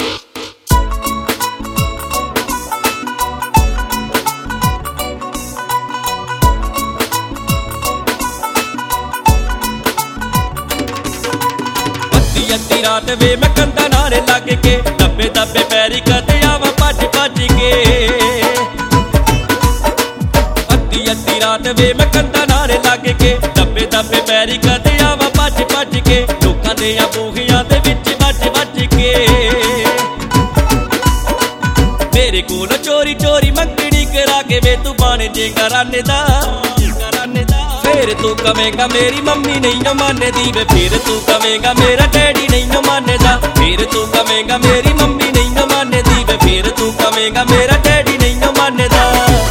अद्धी रात वे मैं कंधा नारे लग के दबे दबे पैरी कदे आवा भज भज के। अद्धी रात वे मैं कंधा नारे लग के दबे दबे पैरी कदे आवा भज भज के। लोकां दे बूहियां दे विच वज वज के मेरे कोल चोरी चोरी मंगनी करा के वे तू बन जेगा रन दा। फिर तू कवेगा मेरी मम्मी नहीं मानदी वे, फिर तू कवेगा मेरा डैडी नहीं मानदा। फिर तू कवेगा मेरी मम्मी नहीं मानदी वे, फिर तू कवेगा मेरा डैडी नहीं मानदा।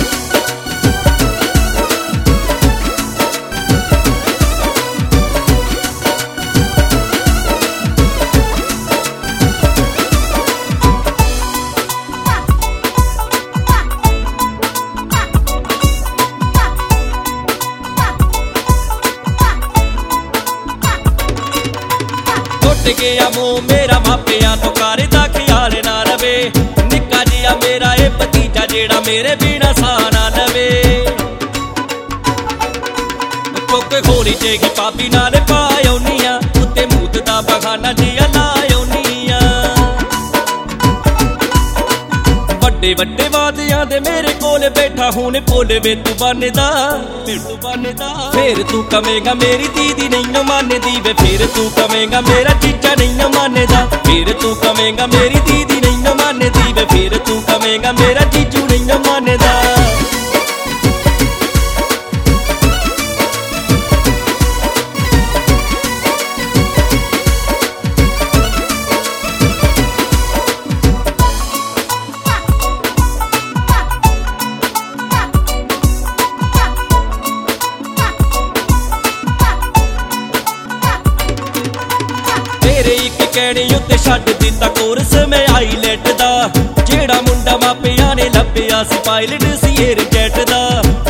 टुट गया मुंह मेरा मापियां तो करदा ख्याल ना रवे। निक्का जिहा मेरा ए भतीजा जेड़ा मेरे बिना सा ना लवे। चुक खोली जेगी भाभी नाल पाई औनियां उत्ते मूत दा बहाना जिहा लाई औनियां। वड्डे वड्डे वादियां दे मेरे कोल बैठा हुण भुल वे तू बनदा। फिर तू कवेगा मेरी दीदी नहीं मानदी वे, फिर तू कवेगा मेरा चीचा नहीं मानदा। फिर तू कवेगा मेरी दीदी नहीं मानदी वे, फिर तू कवेगा मेरा जीजू नहीं मानदा। तेरे एक कहने उत्ते छड्ड दिता कोर्स मैं आईलैट दा। जेड़ा मुंडा मापियां ने लभ्या सी पायलट सी एयरजेट दा।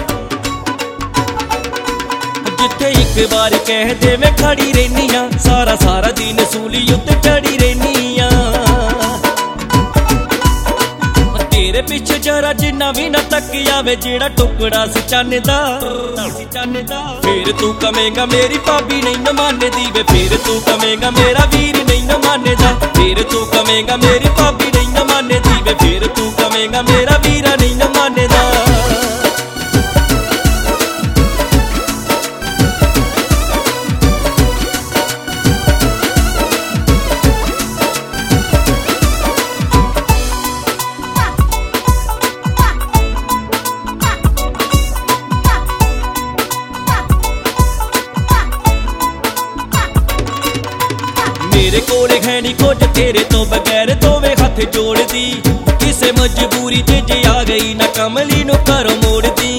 जिथे एक बार कह दे मैं खड़ी रहनी आ, सारा सारा दिन सूली उत्ते चढ़ी रहनी आ। तेरे पिछे जरा जिन्ना भी ना तक आवे जेड़ा टुकड़ा सी चन्न दा। फिर तू कवेगा मेरी भाभी नहीं मानदी वे, फिर तू कवेगा मेरा वीर नहीं मानदा। फिर तू कवेगा मेरी भाभी नहीं मानदी वे, फिर तू कवेगा मेरा वीरा नहीं मानदा। मेरे कोल है नी कुछ तेरे तो बगैर दोवे हथ जोड़दी। किसे मजबूरी च जे आ गई ना कमली नू घरों मोड़दी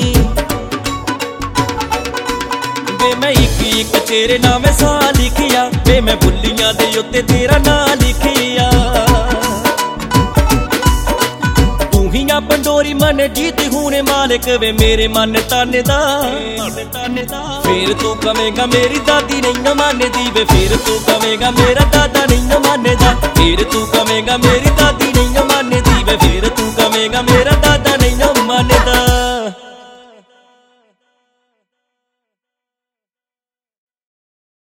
वे। मैं एक तेरे नाम सा लिखिया वे, मैं बुल्लियां दे उत्ते तेरा ना लिखिया। तू ही आ पंडोरी मन जीत हूने मालिक वे मेरे मन तन दा। फिर तू कवेगा मेरी दादी नहीं मानदी वे, फिर तू कवेगा मेरा दादा नहीं मानदा। फिर तू कवेगा मेरी दादी